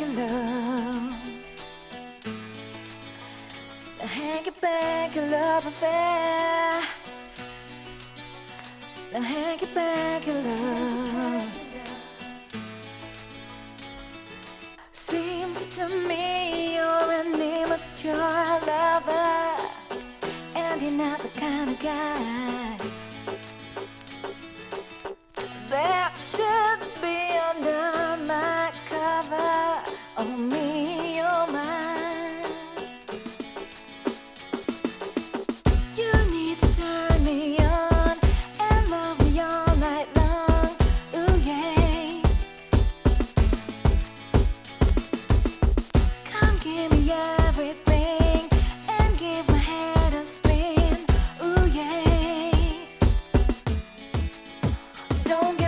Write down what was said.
in love. A hanky-panky love affair. A hanky-panky love. Seems to me you're an immature lover, and you're not the kind of guy that should be under my cover. Oh, me, you're mine. You need to turn me on and love me all night long. Ooh, yeah. Come give me everything and give my head a spin. Ooh, yeah. Don't